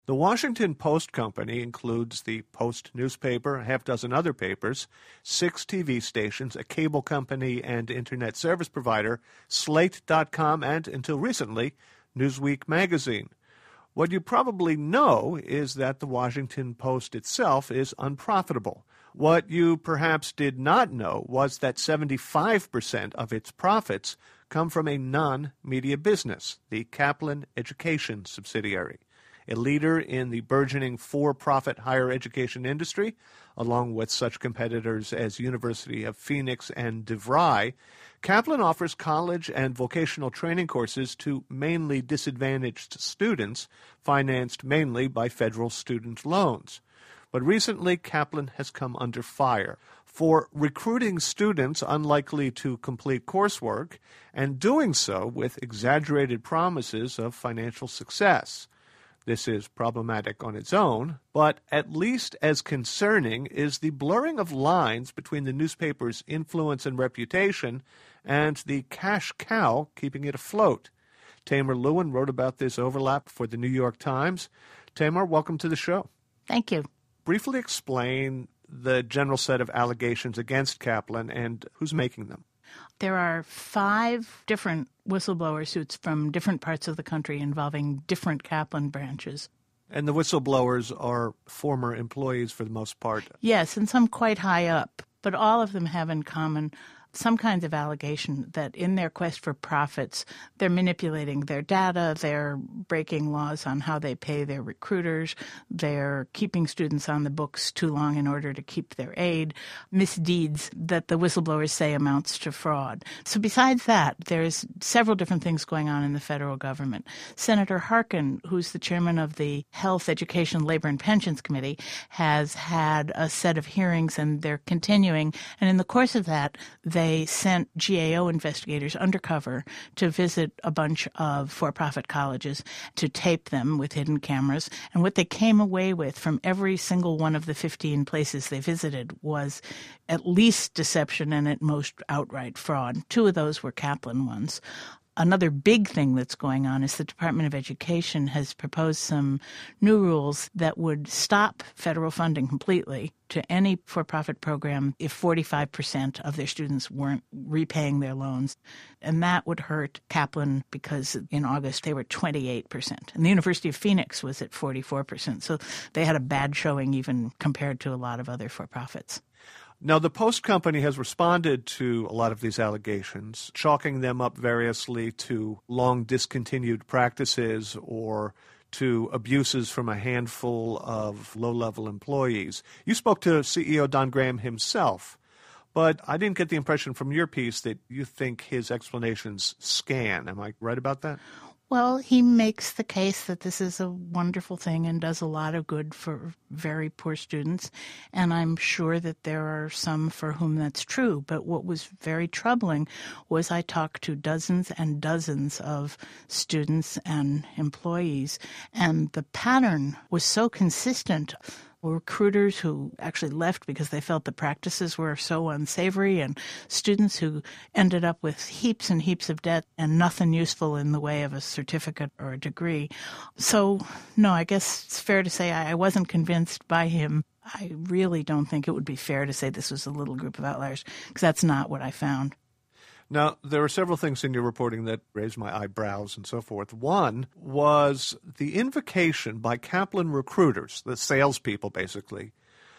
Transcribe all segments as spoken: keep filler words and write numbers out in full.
The Washington Post Company includes the Post newspaper, a half dozen other papers, six T V stations, a cable company and internet service provider, Slate dot com, and, until recently, Newsweek magazine. What you probably know is that the Washington Post itself is unprofitable. What you perhaps did not know was that seventy-five percent of its profits come from a non-media business, the Kaplan Education subsidiary. A leader in the burgeoning for-profit higher education industry, along with such competitors as University of Phoenix and DeVry, Kaplan offers college and vocational training courses to mainly disadvantaged students, financed mainly by federal student loans. But recently, Kaplan has come under fire for recruiting students unlikely to complete coursework and doing so with exaggerated promises of financial success. This is problematic on its own, but at least as concerning is the blurring of lines between the newspaper's influence and reputation and the cash cow keeping it afloat. Tamar Lewin wrote about this overlap for the New York Times. Tamar, welcome to the show. Thank you. Briefly explain the general set of allegations against Kaplan and who's making them. There are five different whistleblower suits from different parts of the country involving different Kaplan branches. And the whistleblowers are former employees for the most part. Yes, and some quite high up. But all of them have in common some kinds of allegation that in their quest for profits, they're manipulating their data, they're breaking laws on how they pay their recruiters, they're keeping students on the books too long in order to keep their aid, misdeeds that the whistleblowers say amounts to fraud. So besides that, there's several different things going on in the federal government. Senator Harkin, who's the chairman of the Health, Education, Labor, and Pensions Committee, has had a set of hearings, and they're continuing. And in the course of that, they They sent G A O investigators undercover to visit a bunch of for-profit colleges to tape them with hidden cameras. And what they came away with from every single one of the fifteen places they visited was at least deception and at most outright fraud. Two of those were Kaplan ones. Another big thing that's going on is the Department of Education has proposed some new rules that would stop federal funding completely to any for-profit program if forty-five percent of their students weren't repaying their loans. And that would hurt Kaplan because in August they were twenty-eight percent. And the University of Phoenix was at forty-four percent. So they had a bad showing even compared to a lot of other for-profits. Now, the Post Company has responded to a lot of these allegations, chalking them up variously to long discontinued practices or to abuses from a handful of low-level employees. You spoke to C E O Don Graham himself, but I didn't get the impression from your piece that you think his explanations scan. Am I right about that? Well, he makes the case that this is a wonderful thing and does a lot of good for very poor students, and I'm sure that there are some for whom that's true. But what was very troubling was I talked to dozens and dozens of students and employees, and the pattern was so consistent. Recruiters who actually left because they felt the practices were so unsavory, and students who ended up with heaps and heaps of debt and nothing useful in the way of a certificate or a degree. So, no, I guess it's fair to say I wasn't convinced by him. I really don't think it would be fair to say this was a little group of outliers, because that's not what I found. Now, there are several things in your reporting that raised my eyebrows and so forth. One was the invocation by Kaplan recruiters, the salespeople basically,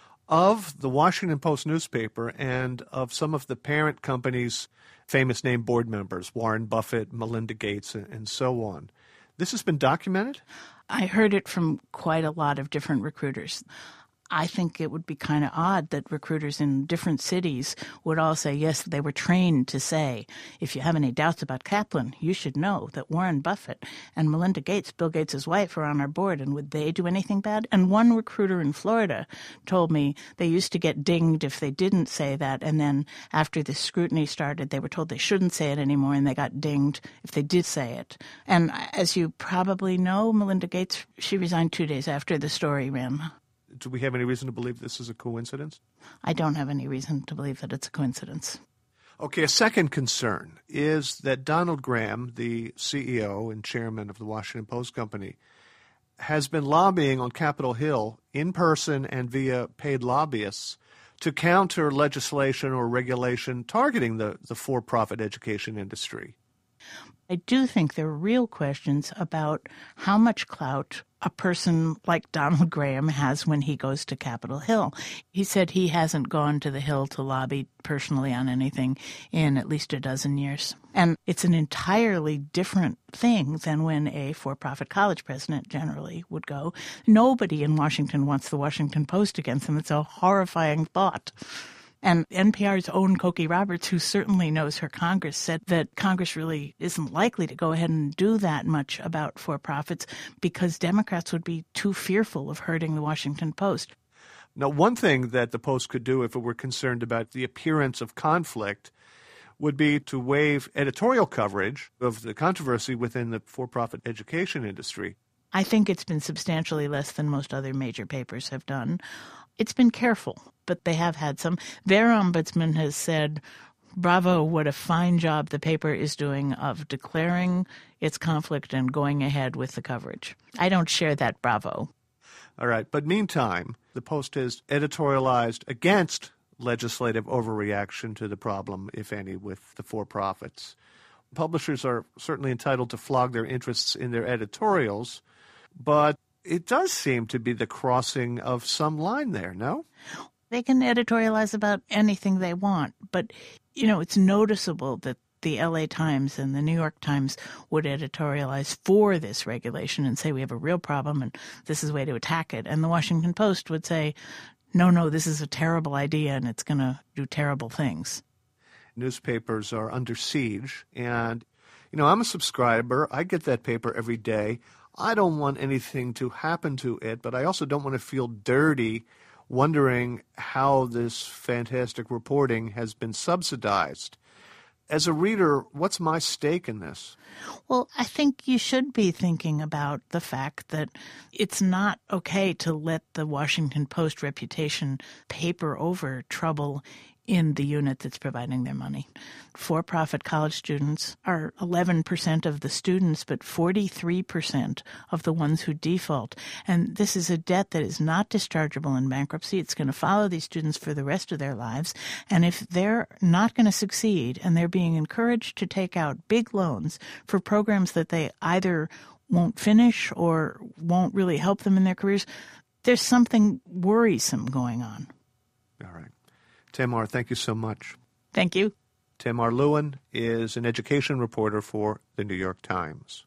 of the Washington Post newspaper and of some of the parent company's famous name board members, Warren Buffett, Melinda Gates, and so on. This has been documented? I heard it from quite a lot of different recruiters. I think it would be kind of odd that recruiters in different cities would all say, yes, they were trained to say, if you have any doubts about Kaplan, you should know that Warren Buffett and Melinda Gates, Bill Gates' wife, are on our board, and would they do anything bad? And one recruiter in Florida told me they used to get dinged if they didn't say that, and then after the scrutiny started, they were told they shouldn't say it anymore, and they got dinged if they did say it. And as you probably know, Melinda Gates, she resigned two days after the story ran. Do we have any reason to believe this is a coincidence? I don't have any reason to believe that it's a coincidence. Okay, a second concern is that Donald Graham, the C E O and chairman of the Washington Post Company, has been lobbying on Capitol Hill in person and via paid lobbyists to counter legislation or regulation targeting the, the for-profit education industry. I do think there are real questions about how much clout a person like Donald Graham has when he goes to Capitol Hill. He said he hasn't gone to the Hill to lobby personally on anything in at least a dozen years. And it's an entirely different thing than when a for-profit college president generally would go. Nobody in Washington wants the Washington Post against them. It's a horrifying thought. And N P R's own Cokie Roberts, who certainly knows her Congress, said that Congress really isn't likely to go ahead and do that much about for-profits because Democrats would be too fearful of hurting the Washington Post. Now, one thing that the Post could do if it were concerned about the appearance of conflict would be to waive editorial coverage of the controversy within the for-profit education industry. I think it's been substantially less than most other major papers have done. It's been careful, but they have had some. Their ombudsman has said, bravo, what a fine job the paper is doing of declaring its conflict and going ahead with the coverage. I don't share that bravo. All right. But meantime, the Post has editorialized against legislative overreaction to the problem, if any, with the for-profits. Publishers are certainly entitled to flog their interests in their editorials, but it does seem to be the crossing of some line there, no? They can editorialize about anything they want, but, you know, it's noticeable that the L A Times and the New York Times would editorialize for this regulation and say we have a real problem and this is a way to attack it. And the Washington Post would say, no, no, this is a terrible idea and it's going to do terrible things. Newspapers are under siege, and, you know, I'm a subscriber. I get that paper every day. I don't want anything to happen to it, but I also don't want to feel dirty wondering how this fantastic reporting has been subsidized. As a reader, what's my stake in this? Well, I think you should be thinking about the fact that it's not okay to let the Washington Post reputation paper over trouble in the unit that's providing their money. For-profit college students are eleven percent of the students, but forty-three percent of the ones who default. And this is a debt that is not dischargeable in bankruptcy. It's going to follow these students for the rest of their lives. And if they're not going to succeed and they're being encouraged to take out big loans for programs that they either won't finish or won't really help them in their careers, there's something worrisome going on. All right. Tamar, thank you so much. Thank you. Tamar Lewin is an education reporter for the New York Times.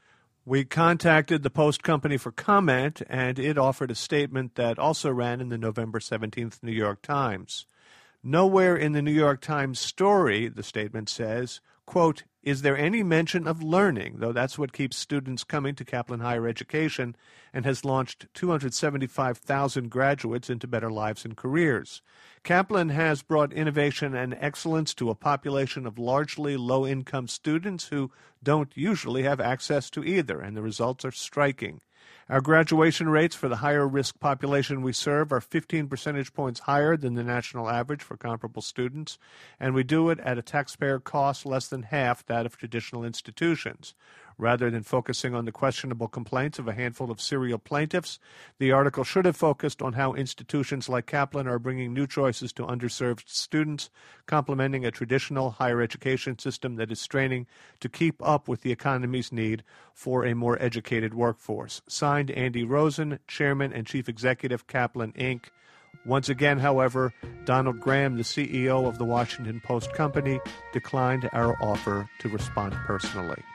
We contacted the Post Company for comment, and it offered a statement that also ran in the November seventeenth New York Times. Nowhere in the New York Times story, the statement says, quote, is there any mention of learning, though that's what keeps students coming to Kaplan Higher Education and has launched two hundred seventy-five thousand graduates into better lives and careers. Kaplan has brought innovation and excellence to a population of largely low-income students who don't usually have access to either, and the results are striking. Our graduation rates for the higher-risk population we serve are fifteen percentage points higher than the national average for comparable students, and we do it at a taxpayer cost less than half that of traditional institutions. Rather than focusing on the questionable complaints of a handful of serial plaintiffs, the article should have focused on how institutions like Kaplan are bringing new choices to underserved students, complementing a traditional higher education system that is straining to keep up with the economy's need for a more educated workforce. Signed, Andy Rosen, Chairman and Chief Executive, Kaplan, Incorporated. Once again, however, Donald Graham, the C E O of the Washington Post Company, declined our offer to respond personally.